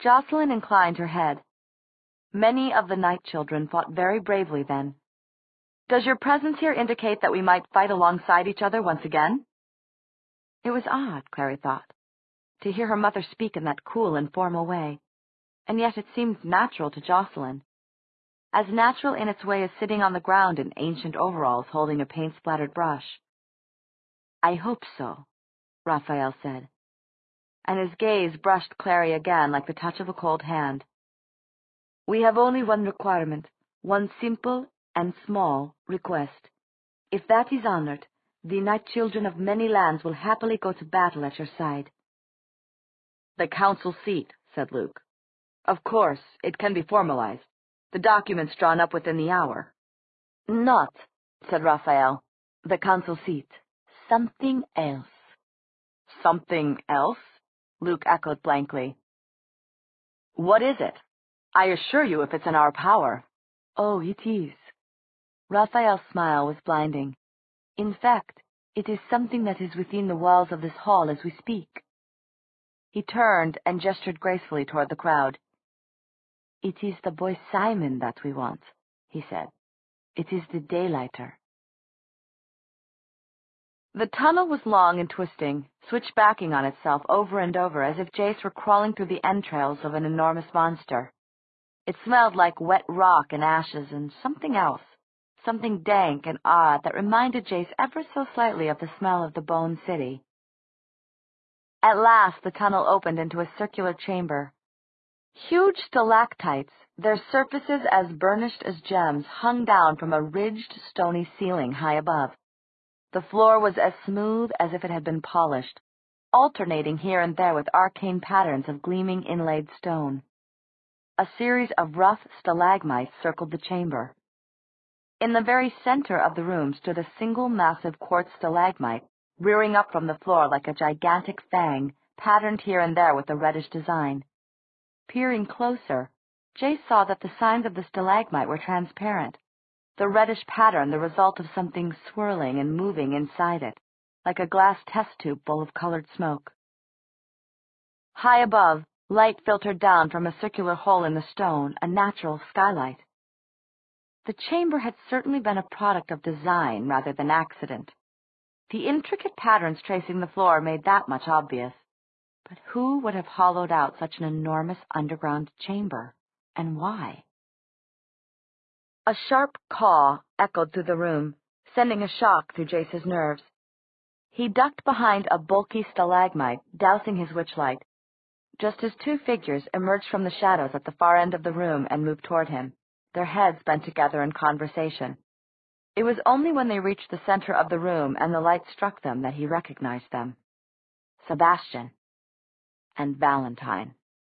Jocelyn inclined her head. Many of the Night Children fought very bravely then. Does your presence here indicate that we might fight alongside each other once again? It was odd, Clary thought, to hear her mother speak in that cool and formal way, and yet it seemed natural to Jocelyn. As natural in its way as sitting on the ground in ancient overalls holding a paint-splattered brush. I hope so, Raphael said, and his gaze brushed Clary again like the touch of a cold hand. We have only one requirement, one simple and small request. If that is honored, the Night Children of many lands will happily go to battle at your side. The council seat, said Luke. Of course, it can be formalized. The documents drawn up within the hour. Not, said Raphael, the council seat. Something else. Something else? Luke echoed blankly. What is it? I assure you if it's in our power. Oh, it is. Raphael's smile was blinding. In fact, it is something that is within the walls of this hall as we speak. He turned and gestured gracefully toward the crowd. It is the boy Simon that we want, he said. It is the daylighter. The tunnel was long and twisting, switchbacking on itself over and over as if Jace were crawling through the entrails of an enormous monster. It smelled like wet rock and ashes and something else, something dank and odd that reminded Jace ever so slightly of the smell of the Bone City. At last the tunnel opened into a circular chamber. Huge stalactites, their surfaces as burnished as gems, hung down from a ridged, stony ceiling high above. The floor was as smooth as if it had been polished, alternating here and there with arcane patterns of gleaming inlaid stone. A series of rough stalagmites circled the chamber. In the very center of the room stood a single massive quartz stalagmite, rearing up from the floor like a gigantic fang, patterned here and there with a reddish design. Peering closer, Jace saw that the signs of the stalagmite were transparent, the reddish pattern the result of something swirling and moving inside it, like a glass test tube full of colored smoke. High above, light filtered down from a circular hole in the stone, a natural skylight. The chamber had certainly been a product of design rather than accident. The intricate patterns tracing the floor made that much obvious. But who would have hollowed out such an enormous underground chamber, and why? A sharp caw echoed through the room, sending a shock through Jace's nerves. He ducked behind a bulky stalagmite, dousing his witchlight, just as two figures emerged from the shadows at the far end of the room and moved toward him, their heads bent together in conversation. It was only when they reached the center of the room and the light struck them that he recognized them. Sebastian and Valentine.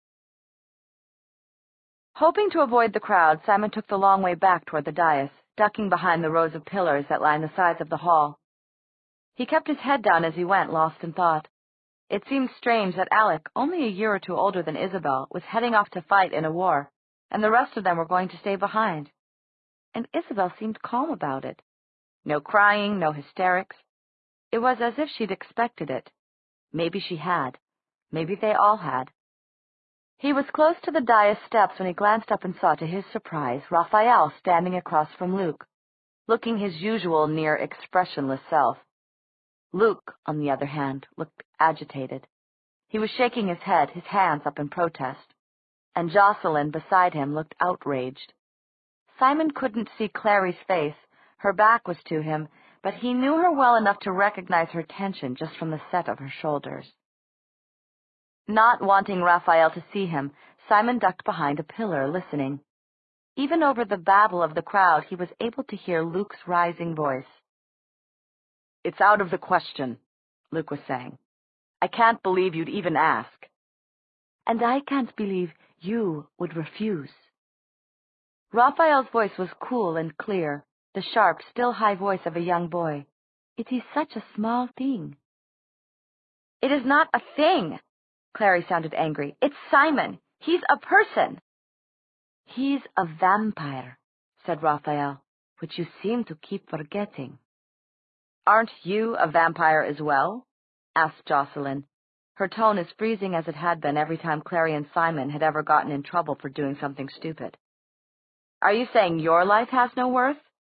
Hoping to avoid the crowd, Simon took the long way back toward the dais, ducking behind the rows of pillars that lined the sides of the hall. He kept his head down as he went, lost in thought. It seemed strange that Alec, only a year or two older than Isabel, was heading off to fight in a war, and the rest of them were going to stay behind. And Isabel seemed calm about it. No crying, no hysterics. It was as if she'd expected it. Maybe she had. Maybe they all had. He was close to the dais steps when he glanced up and saw, to his surprise, Raphael standing across from Luke, looking his usual near expressionless self. Luke, on the other hand, looked agitated. He was shaking his head, his hands up in protest, and Jocelyn beside him looked outraged. Simon couldn't see Clary's face, her back was to him, but he knew her well enough to recognize her tension just from the set of her shoulders. Not wanting Raphael to see him, Simon ducked behind a pillar, listening. Even over the babble of the crowd, he was able to hear Luke's rising voice. It's out of the question, Luke was saying. I can't believe you'd even ask. And I can't believe you would refuse. Raphael's voice was cool and clear, the sharp, still high voice of a young boy. It is such a small thing. It is not a thing. Clary sounded angry. It's Simon. He's a person. He's a vampire, said Raphael, which you seem to keep forgetting. Aren't you a vampire as well? Asked Jocelyn, Her tone as freezing as it had been every time Clary and Simon had ever gotten in trouble for doing something stupid. Are you saying your life has no worth?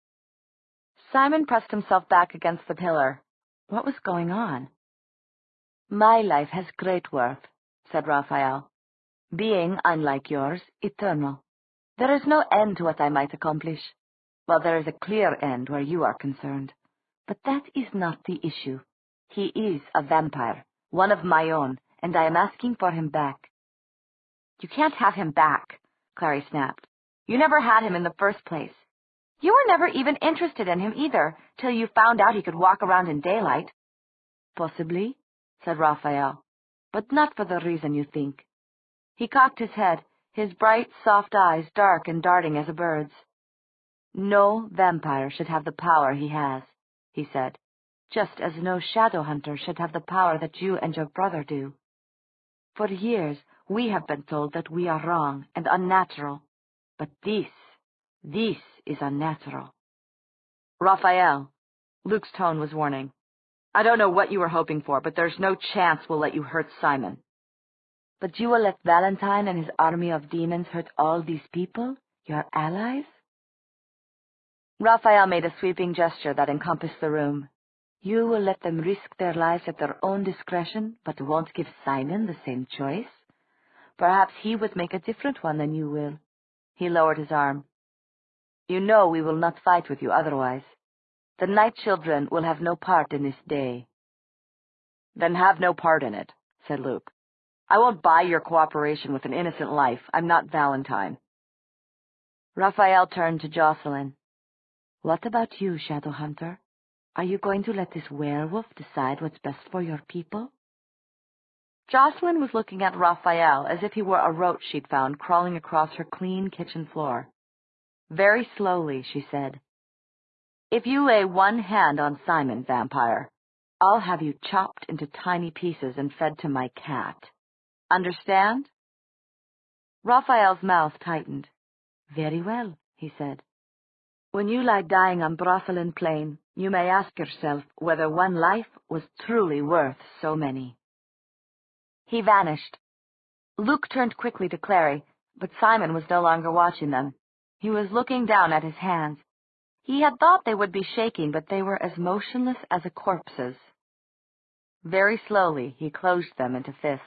Simon pressed himself back against the pillar. What was going on? My life has great worth, said Raphael, being, unlike yours, eternal. There is no end to what I might accomplish. Well, there is a clear end where you are concerned. But that is not the issue. He is a vampire, one of my own, and I am asking for him back. You can't have him back, Clary snapped. You never had him in the first place. You were never even interested in him either, till you found out he could walk around in daylight. Possibly, said Raphael, but not for the reason you think. He cocked his head, his bright, soft eyes dark and darting as a bird's. No vampire should have the power he has, he said, just as no shadow hunter should have the power that you and your brother do. For years we have been told that we are wrong and unnatural, but this is unnatural. Raphael, Luke's tone was warning. I don't know what you were hoping for, but there's no chance we'll let you hurt Simon. But you will let Valentine and his army of demons hurt all these people, your allies? Raphael made a sweeping gesture that encompassed the room. You will let them risk their lives at their own discretion, but won't give Simon the same choice? Perhaps he would make a different one than you will. He lowered his arm. You know we will not fight with you otherwise. The Night Children will have no part in this day. Then have no part in it, said Luke. I won't buy your cooperation with an innocent life. I'm not Valentine. Raphael turned to Jocelyn. What about you, Shadow Hunter? Are you going to let this werewolf decide what's best for your people? Jocelyn was looking at Raphael as if he were a roach she'd found crawling across her clean kitchen floor. Very slowly, she said, If you lay one hand on Simon, vampire, I'll have you chopped into tiny pieces and fed to my cat. Understand? Raphael's mouth tightened. Very well, he said. When you lie dying on Brothelin Plain, you may ask yourself whether one life was truly worth so many. He vanished. Luke turned quickly to Clary, but Simon was no longer watching them. He was looking down at his hands. He had thought they would be shaking, but they were as motionless as a corpse's. Very slowly, he closed them into fists.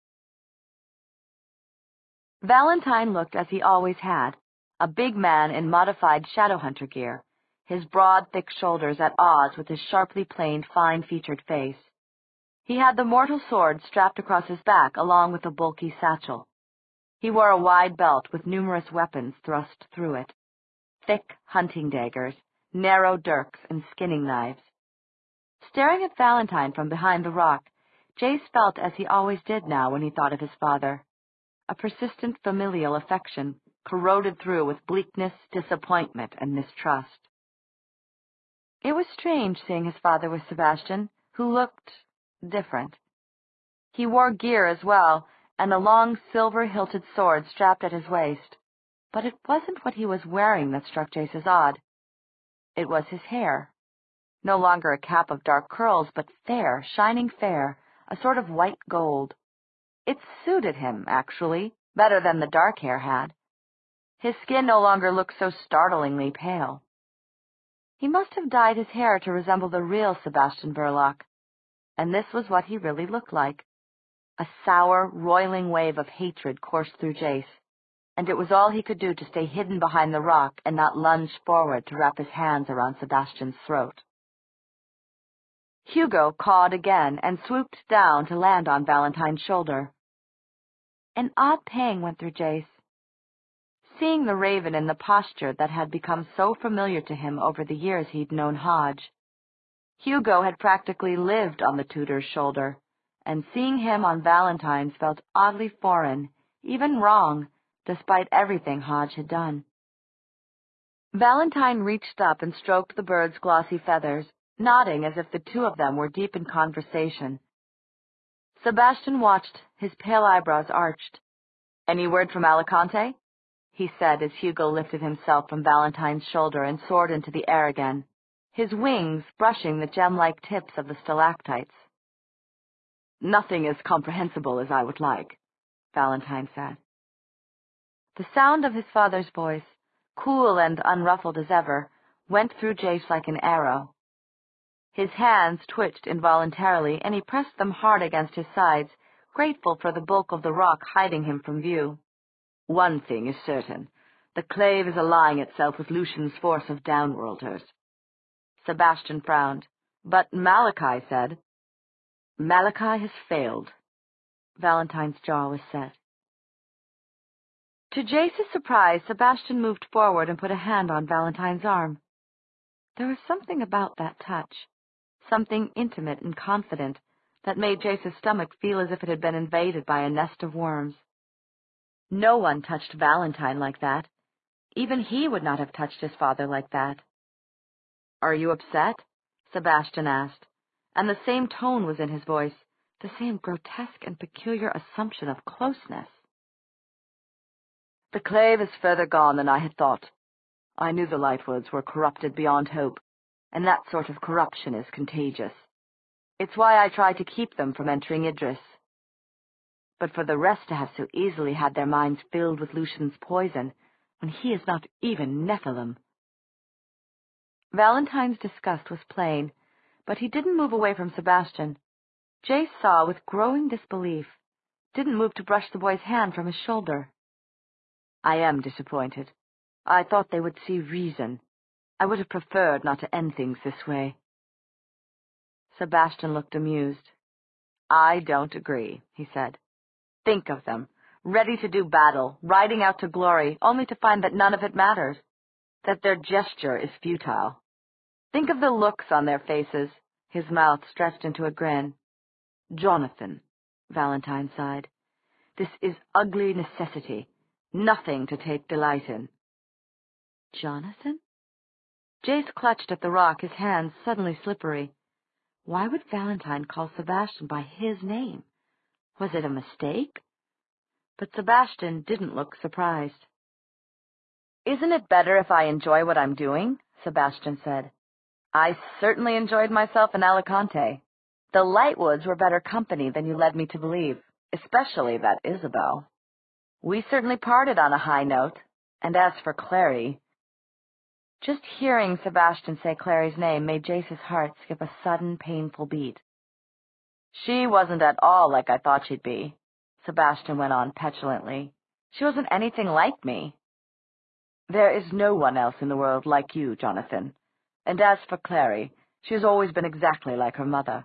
Valentine looked as he always had, a big man in modified Shadowhunter gear, his broad, thick shoulders at odds with his sharply planed, fine-featured face. He had the mortal sword strapped across his back along with a bulky satchel. He wore a wide belt with numerous weapons thrust through it. Thick hunting daggers, narrow dirks, and skinning knives. Staring at Valentine from behind the rock, Jace felt as he always did now when he thought of his father. A persistent familial affection, corroded through with bleakness, disappointment, and mistrust. It was strange seeing his father with Sebastian, who looked different. He wore gear as well, and a long silver-hilted sword strapped at his waist. But it wasn't what he was wearing that struck Jace as odd. It was his hair. No longer a cap of dark curls, but fair, shining fair, a sort of white gold. It suited him, actually, better than the dark hair had. His skin no longer looked so startlingly pale. He must have dyed his hair to resemble the real Sebastian Verloc, and this was what he really looked like. A sour, roiling wave of hatred coursed through Jace, and it was all he could do to stay hidden behind the rock and not lunge forward to wrap his hands around Sebastian's throat. Hugo cawed again and swooped down to land on Valentine's shoulder. An odd pang went through Jace. Seeing the raven in the posture that had become so familiar to him over the years he'd known Hodge. Hugo had practically lived on the tutor's shoulder, and seeing him on Valentine's felt oddly foreign, even wrong, despite everything Hodge had done. Valentine reached up and stroked the bird's glossy feathers, nodding as if the two of them were deep in conversation. Sebastian watched, his pale eyebrows arched. "Any word from Alicante?" he said as Hugo lifted himself from Valentine's shoulder and soared into the air again, his wings brushing the gem-like tips of the stalactites. Nothing as comprehensible as I would like, Valentine said. The sound of his father's voice, cool and unruffled as ever, went through Jace like an arrow. His hands twitched involuntarily, and he pressed them hard against his sides, grateful for the bulk of the rock hiding him from view. One thing is certain. The clave is allying itself with Lucian's force of downworlders. Sebastian frowned. But Malachi said, Malachi has failed. Valentine's jaw was set. To Jace's surprise, Sebastian moved forward and put a hand on Valentine's arm. There was something about that touch, something intimate and confident, that made Jace's stomach feel as if it had been invaded by a nest of worms. No one touched Valentine like that. Even he would not have touched his father like that. "Are you upset?" Sebastian asked, and the same tone was in his voice, the same grotesque and peculiar assumption of closeness. "The clave is further gone than I had thought. I knew the Lightwoods were corrupted beyond hope, and that sort of corruption is contagious. It's why I try to keep them from entering Idris. But for the rest to have so easily had their minds filled with Lucian's poison, when he is not even Nephilim." Valentine's disgust was plain, but he didn't move away from Sebastian. Jace saw with growing disbelief, didn't move to brush the boy's hand from his shoulder. "I am disappointed. I thought they would see reason. I would have preferred not to end things this way." Sebastian looked amused. "I don't agree," he said. "Think of them, ready to do battle, riding out to glory, only to find that none of it matters, that their gesture is futile. Think of the looks on their faces," his mouth stretched into a grin. "Jonathan," Valentine sighed, "this is ugly necessity, nothing to take delight in." Jonathan? Jace clutched at the rock, his hands suddenly slippery. Why would Valentine call Sebastian by his name? Was it a mistake? But Sebastian didn't look surprised. "Isn't it better if I enjoy what I'm doing?" Sebastian said. "I certainly enjoyed myself in Alicante. The Lightwoods were better company than you led me to believe, especially that Isabel. We certainly parted on a high note, and as for Clary..." Just hearing Sebastian say Clary's name made Jace's heart skip a sudden, painful beat. "She wasn't at all like I thought she'd be," Sebastian went on petulantly. "She wasn't anything like me." "There is no one else in the world like you, Jonathan. And as for Clary, she has always been exactly like her mother."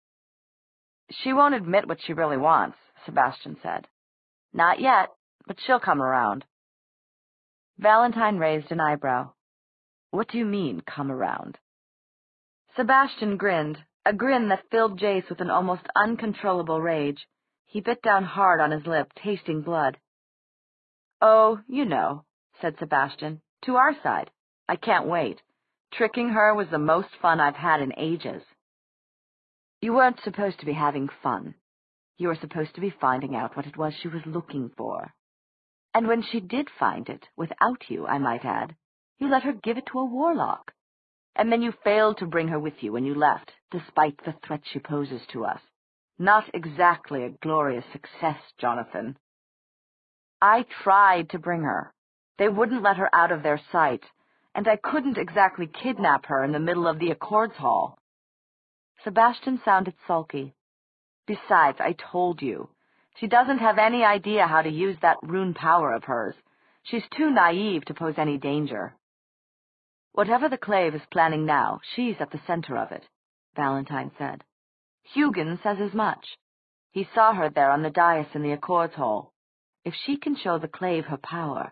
"She won't admit what she really wants," Sebastian said. "Not yet, but she'll come around." Valentine raised an eyebrow. "What do you mean, come around?" Sebastian grinned, a grin that filled Jace with an almost uncontrollable rage. He bit down hard on his lip, tasting blood. "Oh, you know," said Sebastian, "to our side. I can't wait. Tricking her was the most fun I've had in ages." "You weren't supposed to be having fun. You were supposed to be finding out what it was she was looking for. And when she did find it, without you, I might add, you let her give it to a warlock. And then you failed to bring her with you when you left, despite the threat she poses to us. Not exactly a glorious success, Jonathan." "I tried to bring her. They wouldn't let her out of their sight, and I couldn't exactly kidnap her in the middle of the Accords Hall." Sebastian sounded sulky. "Besides, I told you. She doesn't have any idea how to use that rune power of hers. She's too naive to pose any danger." "Whatever the Clave is planning now, she's at the center of it," Valentine said. "Hugin says as much. He saw her there on the dais in the Accords Hall. If she can show the Clave her power..."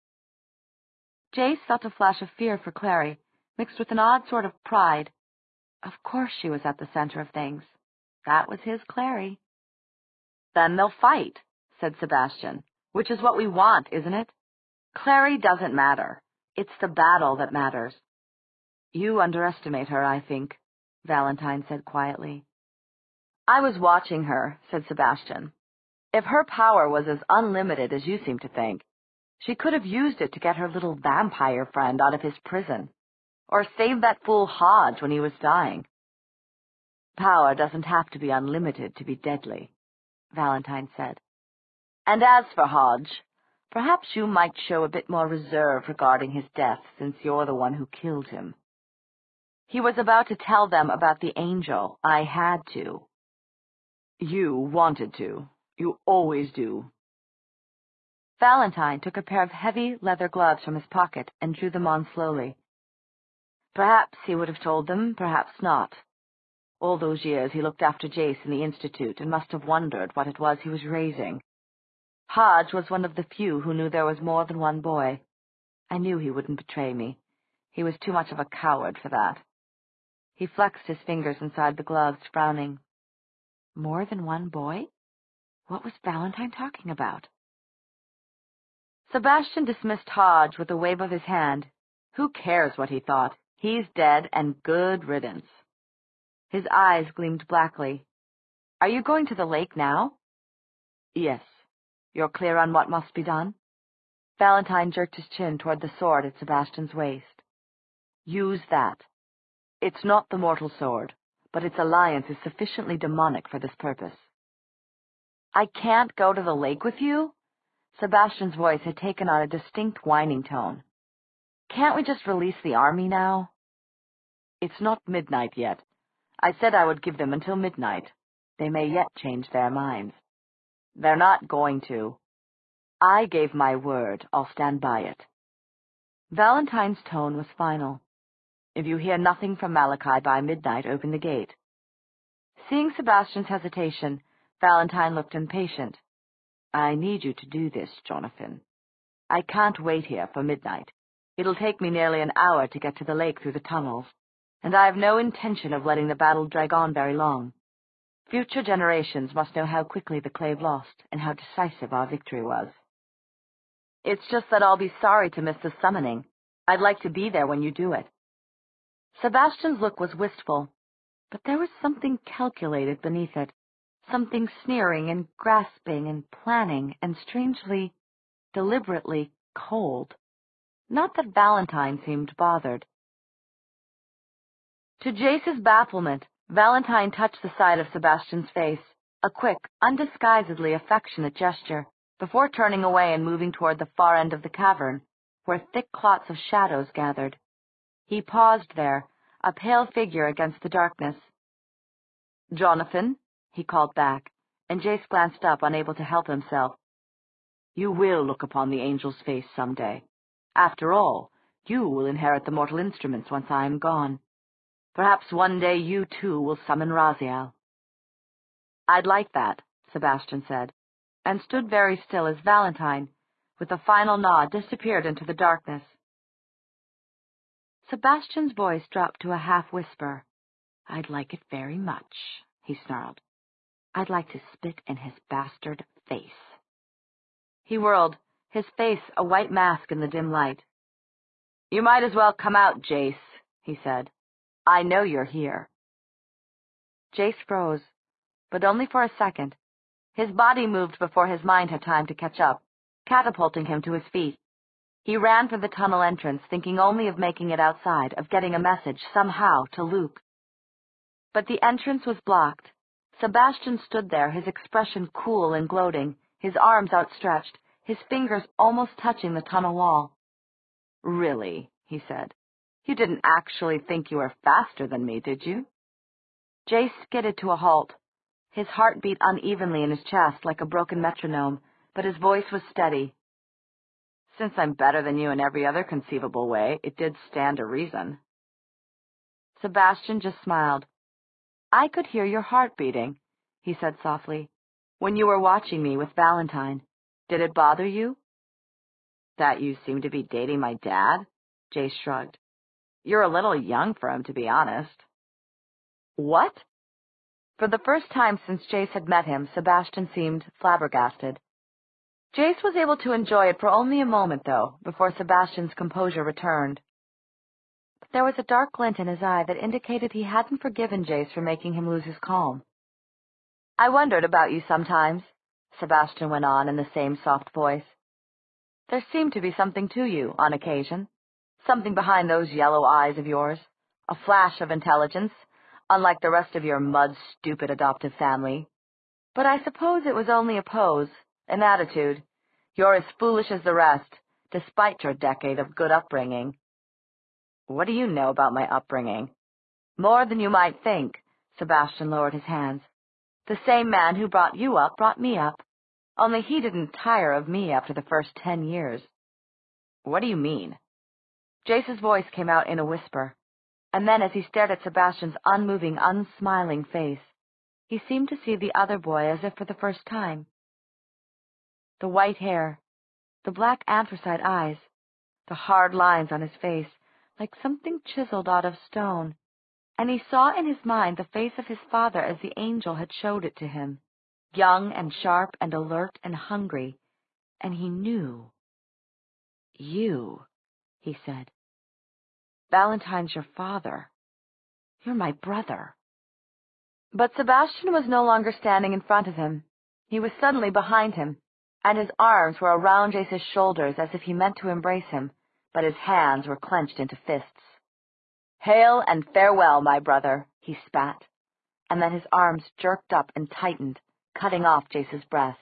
Jace felt a flash of fear for Clary, mixed with an odd sort of pride. Of course she was at the center of things. That was his Clary. "Then they'll fight," said Sebastian, "which is what we want, isn't it? Clary doesn't matter. It's the battle that matters." "You underestimate her, I think," Valentine said quietly. "I was watching her," said Sebastian. "If her power was as unlimited as you seem to think, she could have used it to get her little vampire friend out of his prison, or save that fool Hodge when he was dying." Power doesn't have to be unlimited to be deadly, Valentine said. And as for Hodge, perhaps you might show a bit more reserve regarding his death since you're the one who killed him. He was about to tell them about the angel. I had to. You wanted to. You always do. Valentine took a pair of heavy leather gloves from his pocket and drew them on slowly. Perhaps he would have told them, perhaps not. All those years he looked after Jace in the Institute and must have wondered what it was he was raising. Hodge was one of the few who knew there was more than one boy. I knew he wouldn't betray me. He was too much of a coward for that. He flexed his fingers inside the gloves, frowning. More than one boy? What was Valentine talking about? Sebastian dismissed Hodge with a wave of his hand. Who cares what he thought? He's dead, and good riddance. His eyes gleamed blackly. Are you going to the lake now? Yes. You're clear on what must be done? Valentine jerked his chin toward the sword at Sebastian's waist. Use that. It's not the mortal sword, but its alliance is sufficiently demonic for this purpose. I can't go to the lake with you? Sebastian's voice had taken on a distinct whining tone. Can't we just release the army now? It's not midnight yet. I said I would give them until midnight. They may yet change their minds. They're not going to. I gave my word. I'll stand by it. Valentine's tone was final. If you hear nothing from Malachi by midnight, open the gate. Seeing Sebastian's hesitation, Valentine looked impatient. I need you to do this, Jonathan. I can't wait here for midnight. It'll take me nearly an hour to get to the lake through the tunnels, and I have no intention of letting the battle drag on very long. Future generations must know how quickly the Clave lost and how decisive our victory was. It's just that I'll be sorry to miss the summoning. I'd like to be there when you do it. Sebastian's look was wistful, but there was something calculated beneath it, something sneering and grasping and planning and strangely, deliberately cold. Not that Valentine seemed bothered. To Jace's bafflement, Valentine touched the side of Sebastian's face, a quick, undisguisedly affectionate gesture, before turning away and moving toward the far end of the cavern, where thick clots of shadows gathered. He paused there, a pale figure against the darkness. Jonathan, he called back, and Jace glanced up, unable to help himself. You will look upon the angel's face some day. After all, you will inherit the mortal instruments once I am gone. Perhaps one day you, too, will summon Raziel. I'd like that, Sebastian said, and stood very still as Valentine, with a final nod, disappeared into the darkness. Sebastian's voice dropped to a half-whisper. I'd like it very much, he snarled. I'd like to spit in his bastard face. He whirled, his face a white mask in the dim light. You might as well come out, Jace, he said. I know you're here. Jace froze, but only for a second. His body moved before his mind had time to catch up, catapulting him to his feet. He ran for the tunnel entrance, thinking only of making it outside, of getting a message, somehow, to Luke. But the entrance was blocked. Sebastian stood there, his expression cool and gloating, his arms outstretched, his fingers almost touching the tunnel wall. Really, he said. You didn't actually think you were faster than me, did you? Jace skidded to a halt. His heart beat unevenly in his chest like a broken metronome, but his voice was steady. Since I'm better than you in every other conceivable way, it did stand to reason. Sebastian just smiled. I could hear your heart beating, he said softly, when you were watching me with Valentine. Did it bother you? That you seem to be dating my dad? Jace shrugged. You're a little young for him, to be honest. What? For the first time since Jace had met him, Sebastian seemed flabbergasted. Jace was able to enjoy it for only a moment, though, before Sebastian's composure returned. But there was a dark glint in his eye that indicated he hadn't forgiven Jace for making him lose his calm. I wondered about you sometimes, Sebastian went on in the same soft voice. There seemed to be something to you, on occasion. Something behind those yellow eyes of yours. A flash of intelligence. unlike the rest of your mud-stupid adoptive family. But I suppose it was only a pose, an attitude. You're as foolish as the rest, despite your decade of good upbringing. What do you know about my upbringing? More than you might think. Sebastian lowered his hands. The same man who brought you up brought me up, only he didn't tire of me after the first 10 years. What do you mean? Jace's voice came out in a whisper, and then as he stared at Sebastian's unmoving, unsmiling face, he seemed to see the other boy as if for the first time. The white hair, the black anthracite eyes, the hard lines on his face, like something chiseled out of stone, and he saw in his mind the face of his father as the angel had showed it to him, young and sharp and alert and hungry, and he knew. You, he said. Valentine's your father. You're my brother. But Sebastian was no longer standing in front of him. He was suddenly behind him, and his arms were around Jace's shoulders as if he meant to embrace him, but his hands were clenched into fists. Hail and farewell, my brother, he spat, and then his arms jerked up and tightened, cutting off Jace's breath.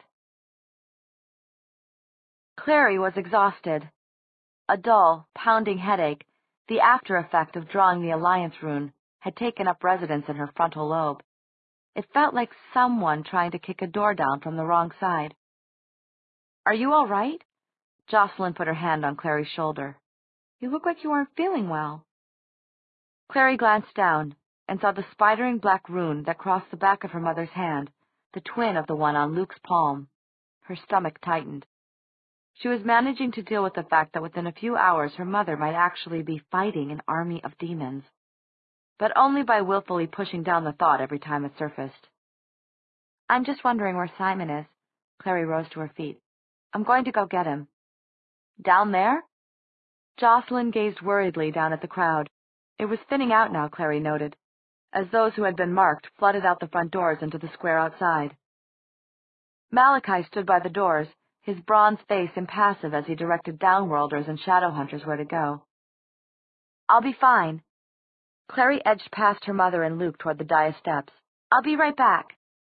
Clary was exhausted. A dull, pounding headache, the after-effect of drawing the Alliance rune, had taken up residence in her frontal lobe. It felt like someone trying to kick a door down from the wrong side. Are you all right? Jocelyn put her hand on Clary's shoulder. You look like you aren't feeling well. Clary glanced down and saw the spidering black rune that crossed the back of her mother's hand, the twin of the one on Luke's palm. Her stomach tightened. She was managing to deal with the fact that within a few hours her mother might actually be fighting an army of demons, but only by willfully pushing down the thought every time it surfaced. I'm just wondering where Simon is. Clary rose to her feet. I'm going to go get him. Down there? Jocelyn gazed worriedly down at the crowd. It was thinning out now, Clary noted, as those who had been marked flooded out the front doors into the square outside. Malachi stood by the doors, his bronze face impassive as he directed downworlders and shadow hunters where to go. I'll be fine. Clary edged past her mother and Luke toward the dais steps. I'll be right back.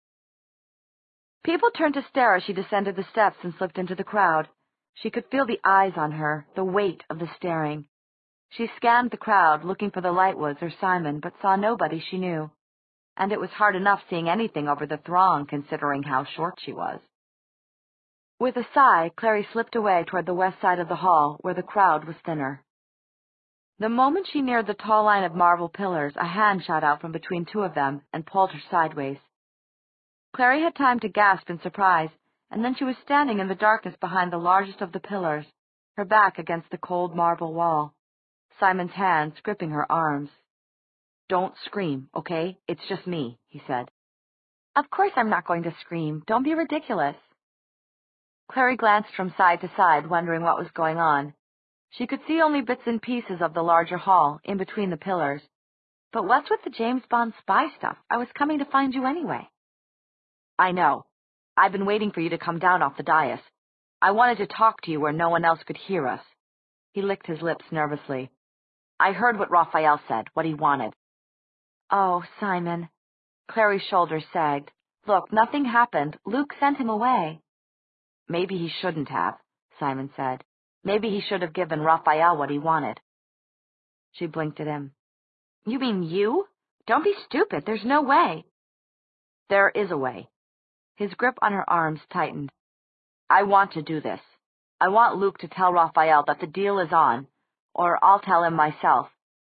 People turned to stare as she descended the steps and slipped into the crowd. She could feel the eyes on her, the weight of the staring. She scanned the crowd, looking for the Lightwoods or Simon, but saw nobody she knew. And it was hard enough seeing anything over the throng, considering how short she was. With a sigh, Clary slipped away toward the west side of the hall, where the crowd was thinner. The moment she neared the tall line of marble pillars, a hand shot out from between two of them and pulled her sideways. Clary had time to gasp in surprise, and then she was standing in the darkness behind the largest of the pillars, her back against the cold marble wall, Simon's hands gripping her arms. Don't scream, okay? It's just me, he said. Of course I'm not going to scream. Don't be ridiculous. Clary glanced from side to side, wondering what was going on. She could see only bits and pieces of the larger hall, in between the pillars. But what's with the James Bond spy stuff? I was coming to find you anyway. I know. I've been waiting for you to come down off the dais. I wanted to talk to you where no one else could hear us. He licked his lips nervously. I heard what Raphael said, what he wanted. Oh, Simon. Clary's shoulders sagged. Look, nothing happened. Luke sent him away. Maybe he shouldn't have, Simon said. Maybe he should have given Raphael what he wanted. She blinked at him. You mean you? Don't be stupid. There's no way. There is a way. His grip on her arms tightened. I want to do this. I want Luke to tell Raphael that the deal is on, or I'll tell him myself.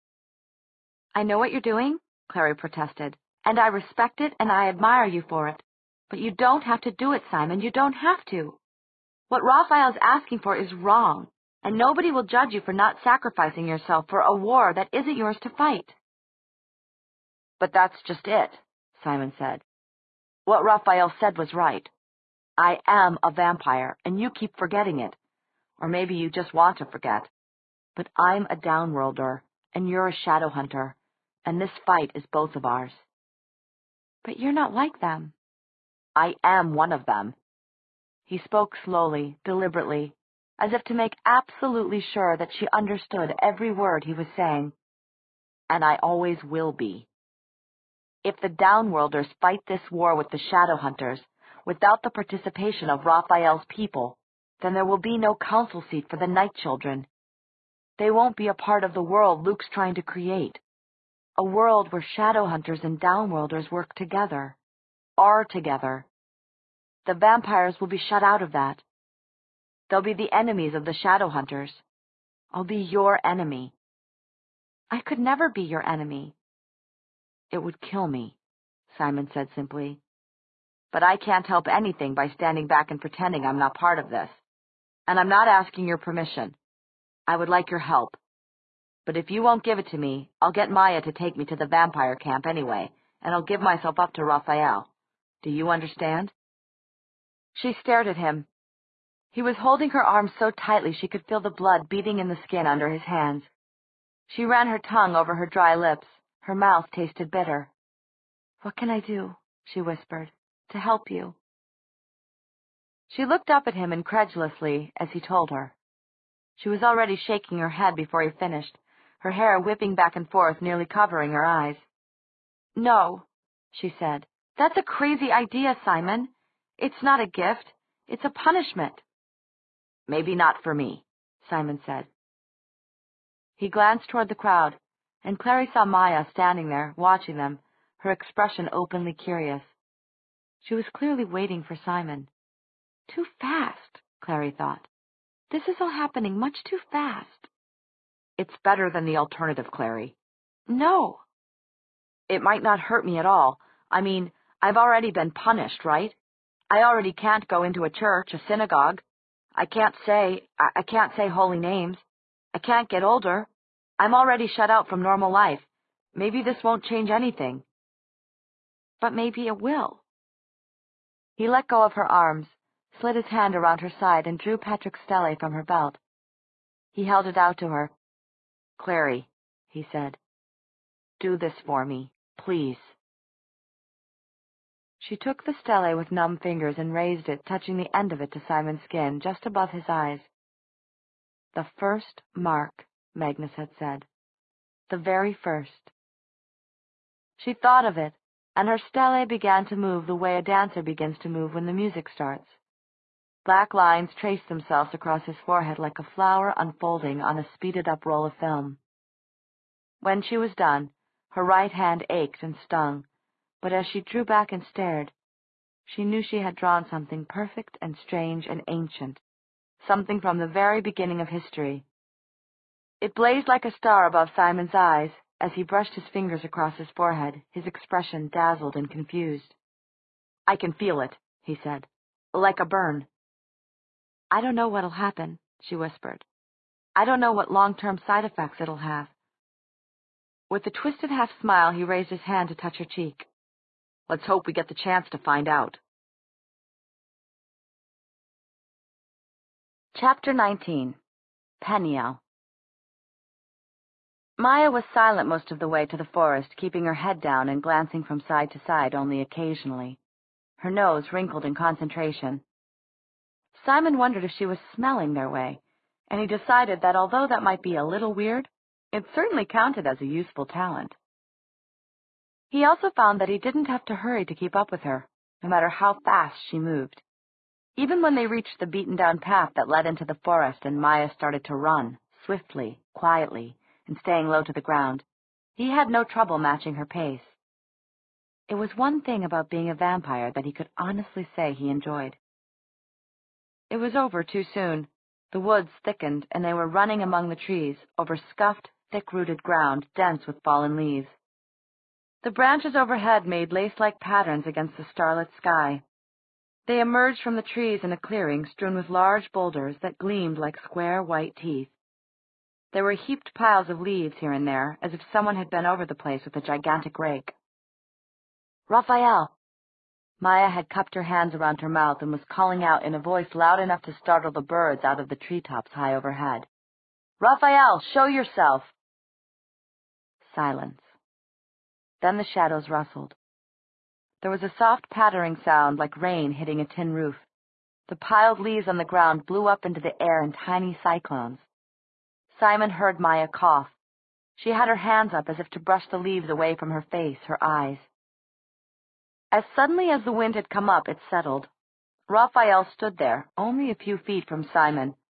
I know what you're doing, Clary protested, and I respect it and I admire you for it. But you don't have to do it, Simon. You don't have to. What Raphael's asking for is wrong, and nobody will judge you for not sacrificing yourself for a war that isn't yours to fight. But that's just it, Simon said. What Raphael said was right. I am a vampire, and you keep forgetting it. Or maybe you just want to forget. But I'm a downworlder, and you're a shadow hunter, and this fight is both of ours. But you're not like them. I am one of them. He spoke slowly, deliberately, as if to make absolutely sure that she understood every word he was saying. And I always will be. If the Downworlders fight this war with the Shadowhunters, without the participation of Raphael's people, then there will be no council seat for the Night Children. They won't be a part of the world Luke's trying to create. A world where Shadowhunters and Downworlders work together. Are together. The vampires will be shut out of that. They'll be the enemies of the Shadowhunters. I'll be your enemy. I could never be your enemy. It would kill me, Simon said simply. But I can't help anything by standing back and pretending I'm not part of this. And I'm not asking your permission. I would like your help. But if you won't give it to me, I'll get Maya to take me to the vampire camp anyway, and I'll give myself up to Raphael. Do you understand? She stared at him. He was holding her arms so tightly she could feel the blood beating in the skin under his hands. She ran her tongue over her dry lips. Her mouth tasted bitter. "What can I do?" she whispered, "to help you?" She looked up at him incredulously as he told her. She was already shaking her head before he finished, her hair whipping back and forth, nearly covering her eyes. "No," she said. "That's a crazy idea, Simon. It's not a gift. It's a punishment." "Maybe not for me," Simon said. He glanced toward the crowd, and Clary saw Maya standing there, watching them, her expression openly curious. She was clearly waiting for Simon. Too fast, Clary thought. This is all happening much too fast. "It's better than the alternative, Clary." "No." "It might not hurt me at all. I mean, I've already been punished, right? I already can't go into a church, a synagogue. I can't say holy names. I can't get older. I'm already shut out from normal life. Maybe this won't change anything." "But maybe it will." He let go of her arms, slid his hand around her side, and drew Patrick's stele from her belt. He held it out to her. "Clary," he said, "do this for me, please." She took the stele with numb fingers and raised it, touching the end of it to Simon's skin, just above his eyes. "The first mark," Magnus had said. "The very first." She thought of it, and her stele began to move the way a dancer begins to move when the music starts. Black lines traced themselves across his forehead like a flower unfolding on a speeded-up roll of film. When she was done, her right hand ached and stung, but as she drew back and stared, she knew she had drawn something perfect and strange and ancient, something from the very beginning of history. It blazed like a star above Simon's eyes as he brushed his fingers across his forehead, his expression dazzled and confused. "I can feel it," he said, "like a burn." "I don't know what'll happen," she whispered. "I don't know what long-term side effects it'll have." With a twisted half-smile, he raised his hand to touch her cheek. "Let's hope we get the chance to find out." Chapter 19. Peniel. Maya was silent most of the way to the forest, keeping her head down and glancing from side to side only occasionally. Her nose wrinkled in concentration. Simon wondered if she was smelling their way, and he decided that although that might be a little weird, it certainly counted as a useful talent. He also found that he didn't have to hurry to keep up with her, no matter how fast she moved. Even when they reached the beaten-down path that led into the forest and Maya started to run, swiftly, quietly, and staying low to the ground, he had no trouble matching her pace. It was one thing about being a vampire that he could honestly say he enjoyed. It was over too soon. The woods thickened, and they were running among the trees, over scuffed, thick-rooted ground dense with fallen leaves. The branches overhead made lace-like patterns against the starlit sky. They emerged from the trees in a clearing strewn with large boulders that gleamed like square white teeth. There were heaped piles of leaves here and there, as if someone had been over the place with a gigantic rake. "Raphael!" Maya had cupped her hands around her mouth and was calling out in a voice loud enough to startle the birds out of the treetops high overhead. "Raphael, show yourself!" Silence. Then the shadows rustled. There was a soft pattering sound like rain hitting a tin roof. The piled leaves on the ground blew up into the air in tiny cyclones. Simon heard Maya cough. She had her hands up as if to brush the leaves away from her face, her eyes. As suddenly as the wind had come up, it settled. Raphael stood there, only a few feet from Simon,